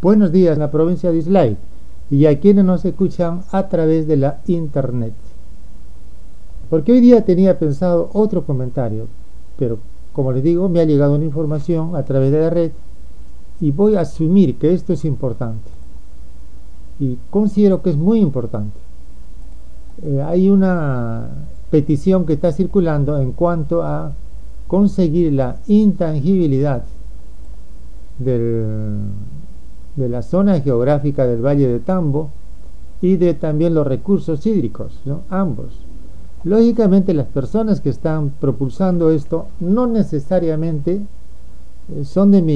Buenos días, en la provincia de Islay y a quienes nos escuchan a través de la internet. Porque hoy día tenía pensado otro comentario, pero como les digo, me ha llegado una información a través de la red y voy a asumir que esto es importante. Y considero que es muy importante. Hay una petición que está circulando en cuanto a conseguir la intangibilidad de la zona geográfica del Valle de Tambo y de también los recursos hídricos, ¿no? Ambos. Lógicamente las personas que están propulsando esto no necesariamente son de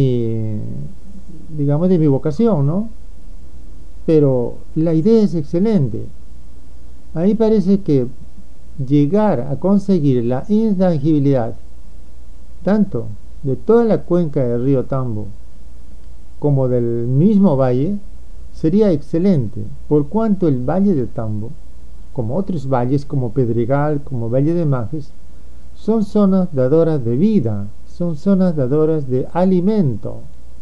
mi vocación, ¿no? Pero la idea es excelente. A mí parece que llegar a conseguir la intangibilidad tanto de toda la cuenca del río Tambo como del mismo valle sería excelente, por cuanto el Valle de Tambo, como otros valles como Pedregal, como Valle de Majes, son zonas dadoras de vida, son zonas dadoras de alimento.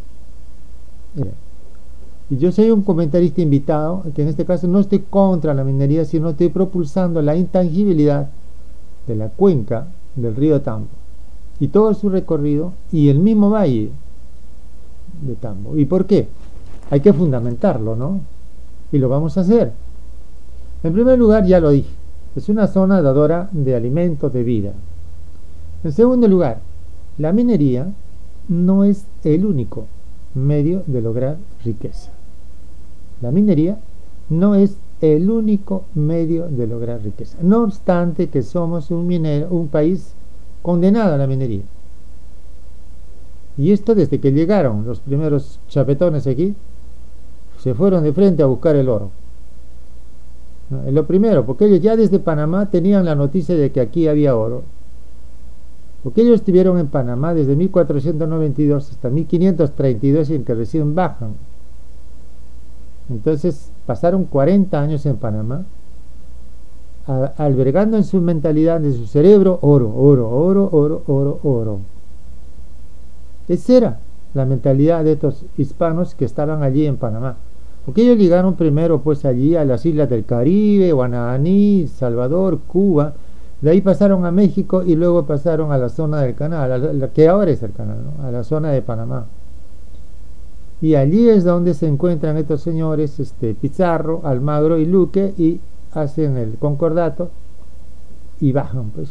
Y yo soy un comentarista invitado, que en este caso no estoy contra la minería, sino estoy propulsando la intangibilidad de la cuenca del río Tambo y todo su recorrido y el mismo valle de Tambo. ¿Y por qué? Hay que fundamentarlo, ¿no? Y lo vamos a hacer. En primer lugar, ya lo dije, es una zona dadora de alimentos, de vida. En segundo lugar, la minería no es el único medio de lograr riqueza. La minería no es el único medio de lograr riqueza. No obstante que somos un país condenado a la minería. Y esto desde que llegaron los primeros chapetones aquí, se fueron de frente a buscar el oro. ¿No? Es lo primero, porque ellos ya desde Panamá tenían la noticia de que aquí había oro. Porque ellos estuvieron en Panamá desde 1492 hasta 1532 en que recién bajan. Entonces pasaron 40 años en Panamá albergando en su mentalidad, en su cerebro, oro, oro, oro, oro, oro, oro. Esa era la mentalidad de estos hispanos que estaban allí en Panamá. Porque ellos llegaron primero pues allí a las islas del Caribe, Guananí, Salvador, Cuba. De ahí pasaron a México y luego pasaron a la zona del canal, que ahora es el canal, ¿no? A la zona de Panamá. Y allí es donde se encuentran estos señores, Pizarro, Almagro y Luque, y hacen el concordato y bajan pues.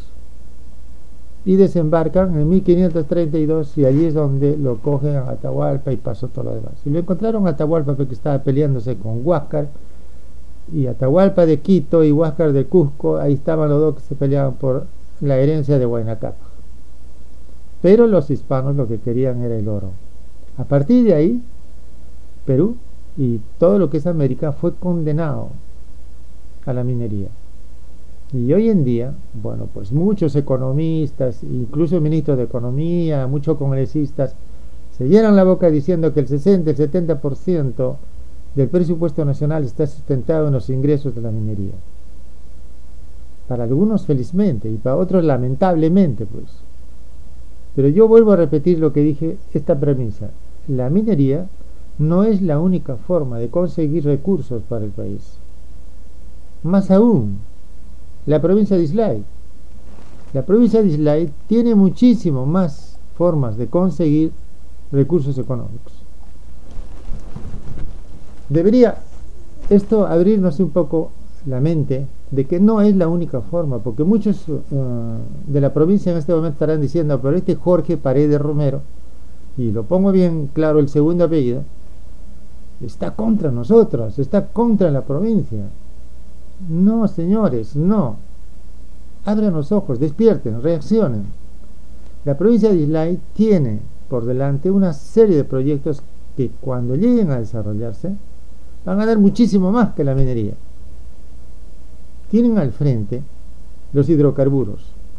Y desembarcan en 1532 y allí es donde lo cogen a Atahualpa y pasó todo lo demás. Y lo encontraron a Atahualpa porque estaba peleándose con Huáscar, y Atahualpa de Quito y Huáscar de Cusco, ahí estaban los dos que se peleaban por la herencia de Huayna Cápac. Pero los hispanos lo que querían era el oro. A partir de ahí, Perú y todo lo que es América fue condenado a la minería. Y hoy en día, bueno, pues muchos economistas, incluso ministros de Economía, muchos congresistas, se llenan la boca diciendo que el 60, el 70% del presupuesto nacional está sustentado en los ingresos de la minería. Para algunos felizmente y para otros lamentablemente, pues. Pero yo vuelvo a repetir lo que dije, esta premisa. La minería no es la única forma de conseguir recursos para el país. Más aún, la provincia de Islay. La provincia de Islay tiene muchísimo más formas de conseguir recursos económicos. Debería esto abrirnos un poco la mente de que no es la única forma, porque muchos de la provincia en este momento estarán diciendo, pero este Jorge Paredes Romero, y lo pongo bien claro el segundo apellido, está contra nosotros, está contra la provincia. No, señores, no. Abran los ojos, despierten, reaccionen. La provincia de Islay tiene por delante una serie de proyectos que cuando lleguen a desarrollarse van a dar muchísimo más que la minería. Tienen al frente los hidrocarburos,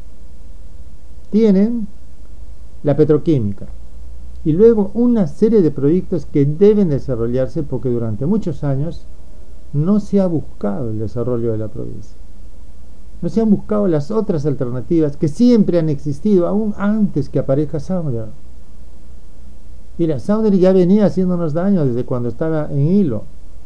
tienen la petroquímica y luego una serie de proyectos que deben desarrollarse porque durante muchos años no se ha buscado el desarrollo de la provincia. No se han buscado las otras alternativas que siempre han existido, aún antes que aparezca Samra. Y la Sauder ya venía haciéndonos daño desde cuando estaba en hilo.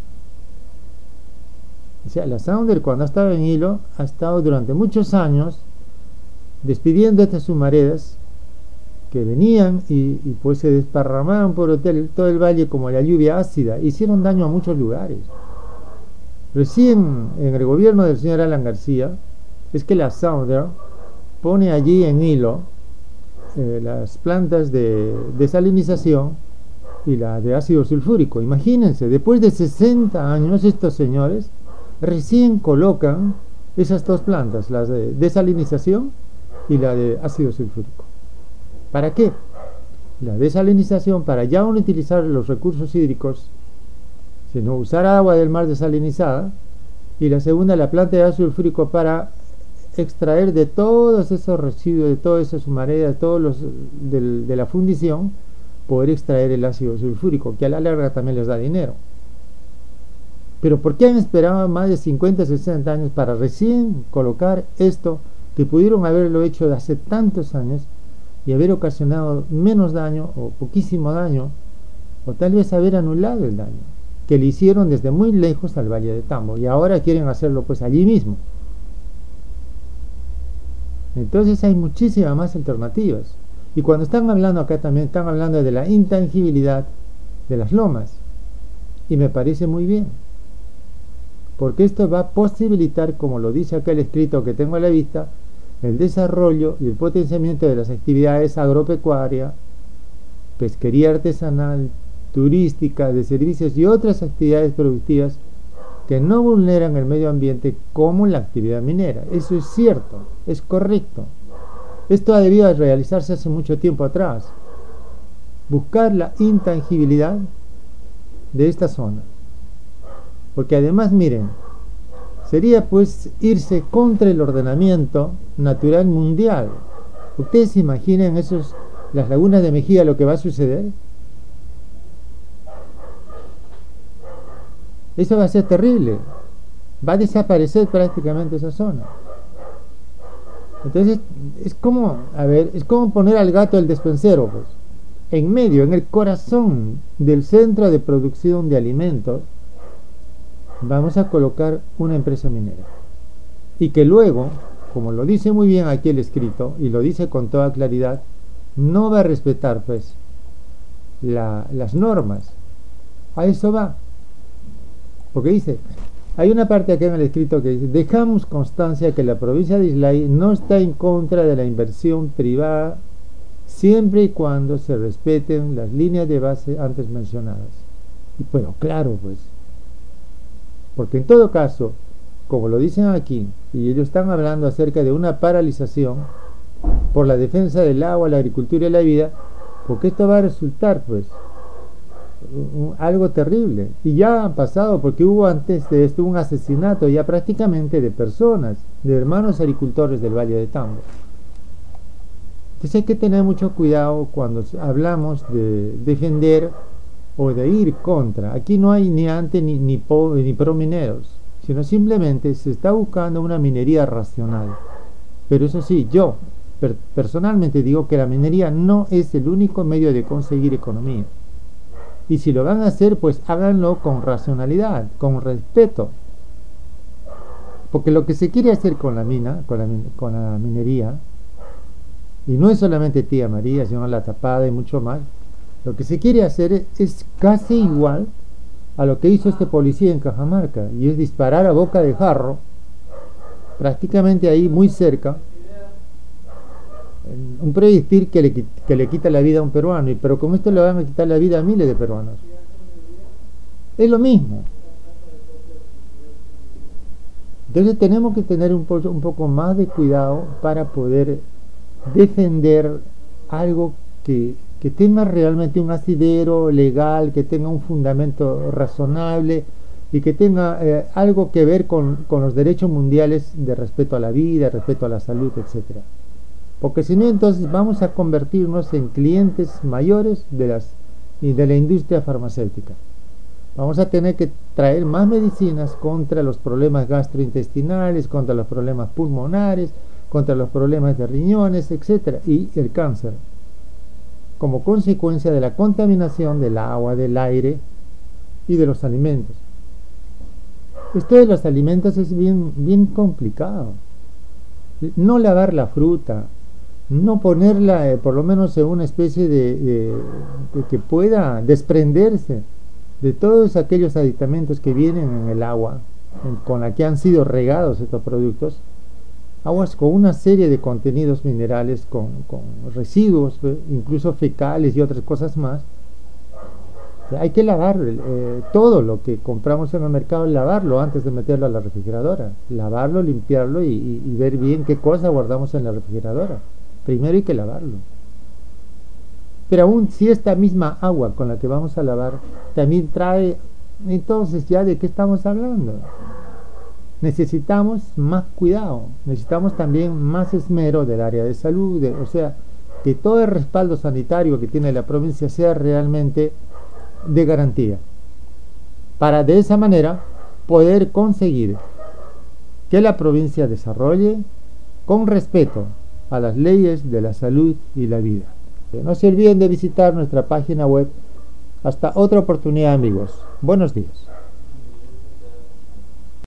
O sea, la Sauder cuando estaba en hilo ha estado durante muchos años despidiendo estas humaredas que venían y pues se desparramaban por todo el valle como la lluvia ácida. Hicieron daño a muchos lugares. Recién en el gobierno del señor Alan García es que la Sauder pone allí en hilo las plantas de desalinización y la de ácido sulfúrico. Imagínense, después de 60 años estos señores recién colocan esas dos plantas, las de desalinización y la de ácido sulfúrico. ¿Para qué? La desalinización para ya no utilizar los recursos hídricos, sino usar agua del mar desalinizada, y la segunda, la planta de ácido sulfúrico para extraer de todos esos residuos, de todas esas humaredas, todos los de la fundición, poder extraer el ácido sulfúrico, que a la larga también les da dinero. Pero ¿por qué han esperado más de 50, 60 años para recién colocar esto que pudieron haberlo hecho de hace tantos años y haber ocasionado menos daño o poquísimo daño, o tal vez haber anulado el daño que le hicieron desde muy lejos al Valle de Tambo, y ahora quieren hacerlo pues allí mismo? Entonces hay muchísimas más alternativas. Y cuando están hablando acá también están hablando de la intangibilidad de las lomas, y me parece muy bien, porque esto va a posibilitar, como lo dice acá el escrito que tengo a la vista, el desarrollo y el potenciamiento de las actividades agropecuarias, pesquería artesanal, turística, de servicios y otras actividades productivas que no vulneran el medio ambiente, como la actividad minera. Eso es cierto, es correcto. Esto ha debido realizarse hace mucho tiempo atrás. Buscar la intangibilidad de esta zona. Porque además, miren, sería pues irse contra el ordenamiento natural mundial. ¿Ustedes se imaginan las lagunas de Mejía, lo que va a suceder? Eso va a ser terrible. Va a desaparecer prácticamente esa zona. Entonces, es como poner al gato el despensero, pues, en medio, en el corazón del centro de producción de alimentos. Vamos a colocar una empresa minera, y que luego, como lo dice muy bien aquí el escrito, y lo dice con toda claridad, no va a respetar pues las normas. A eso va, porque dice, hay una parte aquí en el escrito que dice: dejamos constancia que la provincia de Islay no está en contra de la inversión privada, siempre y cuando se respeten las líneas de base antes mencionadas. Y bueno, claro, pues, porque en todo caso, como lo dicen aquí, y ellos están hablando acerca de una paralización por la defensa del agua, la agricultura y la vida, porque esto va a resultar pues algo terrible. Y ya ha pasado, porque hubo antes de esto un asesinato ya prácticamente de personas, de hermanos agricultores del Valle de Tambo. Entonces hay que tener mucho cuidado cuando hablamos de defender o de ir contra. Aquí no hay ni anti ni pro mineros, sino simplemente se está buscando una minería racional. Pero eso sí, yo personalmente digo que la minería no es el único medio de conseguir economía. Y si lo van a hacer, pues háganlo con racionalidad, con respeto. Porque lo que se quiere hacer con la minería, y no es solamente Tía María, sino La Tapada y mucho más, lo que se quiere hacer es casi igual a lo que hizo este policía en Cajamarca, y es disparar a boca de jarro, prácticamente ahí muy cerca, un proyectil que le quita la vida a un peruano, pero con esto le van a quitar la vida a miles de peruanos. Es lo mismo. Entonces tenemos que tener un poco más de cuidado para poder defender algo que tenga realmente un asidero legal, que tenga un fundamento razonable y que tenga algo que ver con los derechos mundiales de respeto a la vida, respeto a la salud, etcétera. Porque si no, entonces vamos a convertirnos en clientes mayores de la industria farmacéutica. Vamos a tener que traer más medicinas contra los problemas gastrointestinales, contra los problemas pulmonares, contra los problemas de riñones, etcétera, y el cáncer. como consecuencia de la contaminación del agua, del aire y de los alimentos. Esto de los alimentos es bien complicado. No lavar la fruta, no ponerla por lo menos en una especie de que pueda desprenderse de todos aquellos aditamentos que vienen en el agua con la que han sido regados estos productos, aguas con una serie de contenidos minerales, con residuos, incluso fecales y otras cosas más. Hay que lavar todo lo que compramos en el mercado, lavarlo antes de meterlo a la refrigeradora, lavarlo, limpiarlo y ver bien qué cosa guardamos en la refrigeradora. Primero hay que lavarlo. Pero aún si esta misma agua con la que vamos a lavar también trae, entonces ya de qué estamos hablando. Necesitamos más cuidado, necesitamos también más esmero del área de salud, o sea, que todo el respaldo sanitario que tiene la provincia sea realmente de garantía, para de esa manera poder conseguir que la provincia desarrolle con respeto a las leyes de la salud y la vida. No se olviden de visitar nuestra página web. Hasta otra oportunidad, amigos. Buenos días.